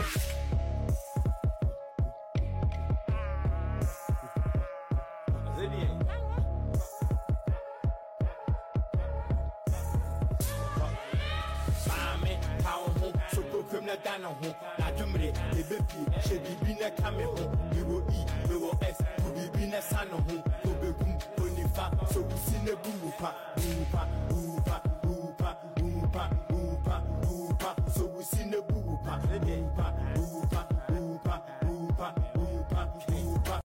Dana ho na dwumre ebepi she bibi na kame ho we will eat we will s we bibi na sano ho obegum onifa so usi na buupa